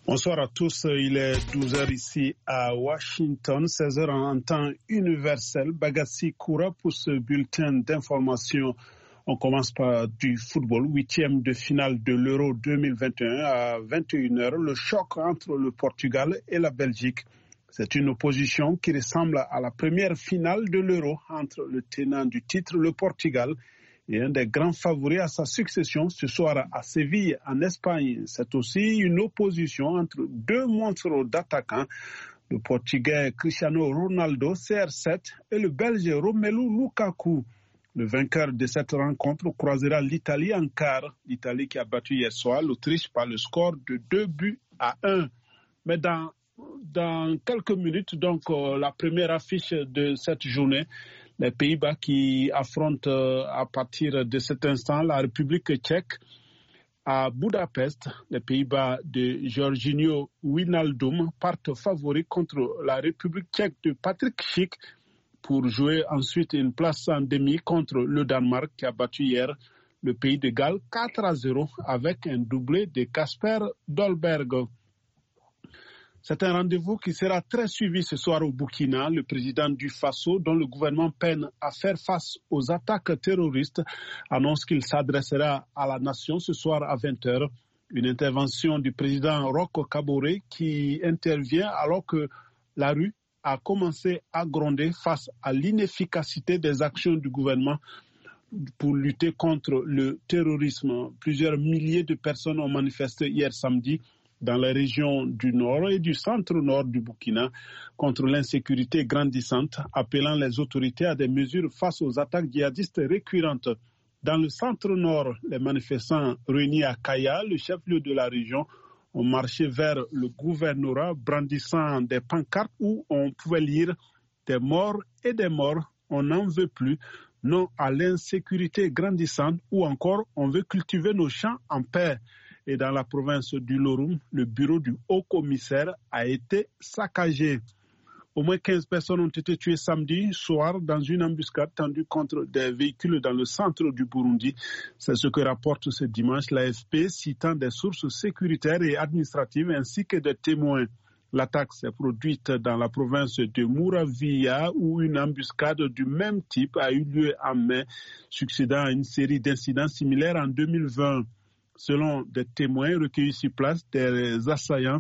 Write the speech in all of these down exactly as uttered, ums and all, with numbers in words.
Bonsoir à tous, il est douze heures ici à Washington, seize heures en temps universel. Bagassi Koura pour ce bulletin d'information. On commence par du football, huitième de finale de l'Euro deux mille vingt et un à vingt et une heures. Le choc entre le Portugal et la Belgique. C'est une opposition qui ressemble à la première finale de l'Euro entre le tenant du titre, le Portugal, et un des grands favoris à sa succession ce soir à Séville, en Espagne. C'est aussi une opposition entre deux monstres d'attaquants, le Portugais Cristiano Ronaldo, C R sept, et le Belge Romelu Lukaku. Le vainqueur de cette rencontre croisera l'Italie en quart. L'Italie qui a battu hier soir l'Autriche par le score de deux buts à un. Mais dans, dans quelques minutes, donc euh, la première affiche de cette journée, les Pays-Bas qui affrontent euh, à partir de cet instant la République tchèque à Budapest. Les Pays-Bas de Jorginho Wijnaldum partent favoris contre la République tchèque de Patrick Schick pour jouer ensuite une place en demi contre le Danemark qui a battu hier le pays de Galles quatre à zéro avec un doublé de Kasper Dolberg. C'est un rendez-vous qui sera très suivi ce soir au Burkina. Le président du Faso, dont le gouvernement peine à faire face aux attaques terroristes, annonce qu'il s'adressera à la nation ce soir à vingt heures. Une intervention du président Roch Kaboré qui intervient alors que la rue a commencé à gronder face à l'inefficacité des actions du gouvernement pour lutter contre le terrorisme. Plusieurs milliers de personnes ont manifesté hier samedi dans les régions du nord et du centre-nord du Burkina contre l'insécurité grandissante, appelant les autorités à des mesures face aux attaques djihadistes récurrentes. Dans le centre-nord, les manifestants réunis à Kaya, le chef-lieu de la région, ont marché vers le gouvernorat brandissant des pancartes où on pouvait lire « Des morts et des morts, on n'en veut plus », non à l'insécurité grandissante ou encore « On veut cultiver nos champs en paix ». Et dans la province du Lorum, le bureau du haut-commissaire a été saccagé. Au moins quinze personnes ont été tuées samedi soir dans une embuscade tendue contre des véhicules dans le centre du Burundi. C'est ce que rapporte ce dimanche l'A F P, citant des sources sécuritaires et administratives ainsi que des témoins. L'attaque s'est produite dans la province de Muravia où une embuscade du même type a eu lieu en mai, succédant à une série d'incidents similaires en deux mille vingt. Selon des témoins recueillis sur place, des assaillants,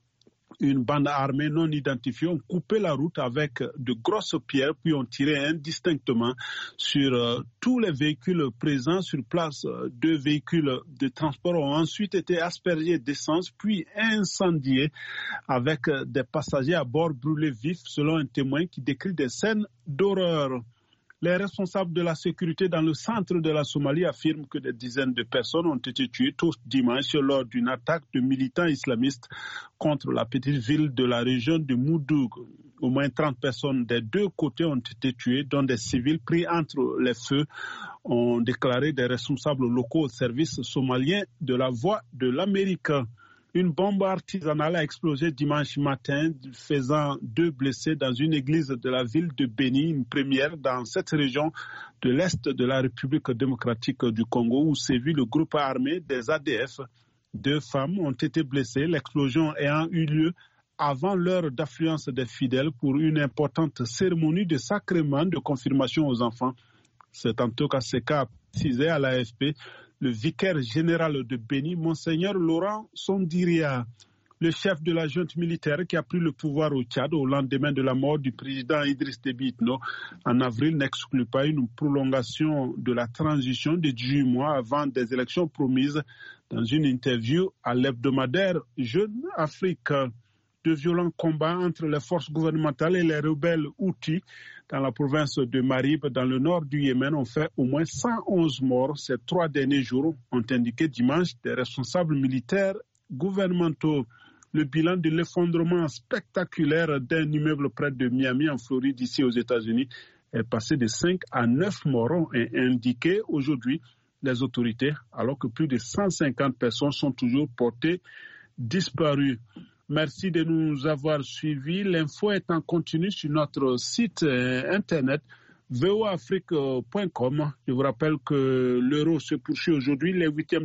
une bande armée non identifiée, ont coupé la route avec de grosses pierres, puis ont tiré indistinctement sur euh, tous les véhicules présents sur place. Deux véhicules de transport ont ensuite été aspergés d'essence, puis incendiés, avec des passagers à bord brûlés vifs, selon un témoin qui décrit des scènes d'horreur. Les responsables de la sécurité dans le centre de la Somalie affirment que des dizaines de personnes ont été tuées tous dimanche lors d'une attaque de militants islamistes contre la petite ville de la région de Moudoug. Au moins trente personnes des deux côtés ont été tuées, dont des civils pris entre les feux, ont déclaré des responsables locaux au service somalien de la Voix de l'Amérique. Une bombe artisanale a explosé dimanche matin, faisant deux blessés dans une église de la ville de Beni, une première dans cette région de l'Est de la République démocratique du Congo, où sévit le groupe armé des A D F. Deux femmes ont été blessées, l'explosion ayant eu lieu avant l'heure d'affluence des fidèles pour une importante cérémonie de sacrement de confirmation aux enfants. C'est en tout cas ce qu'a précisé à l'A F P le vicaire général de Beni, Monseigneur Laurent Sondiria. Le chef de la junte militaire qui a pris le pouvoir au Tchad au lendemain de la mort du président Idriss Déby Itno en avril n'exclut pas une prolongation de la transition de dix-huit mois avant des élections promises. Dans une interview à l'hebdomadaire Jeune Afrique, de violents combats entre les forces gouvernementales et les rebelles Houthis dans la province de Marib, dans le nord du Yémen, ont fait au moins cent onze morts ces trois derniers jours, ont indiqué dimanche des responsables militaires gouvernementaux. Le bilan de l'effondrement spectaculaire d'un immeuble près de Miami, en Floride, ici aux États-Unis, est passé de cinq à neuf morts, ont indiqué aujourd'hui les autorités, alors que plus de cent cinquante personnes sont toujours portées disparues. Merci de nous avoir suivis. L'info est en continu sur notre site euh, internet v o afrique point com. Je vous rappelle que l'Euro se poursuit aujourd'hui, les huitièmes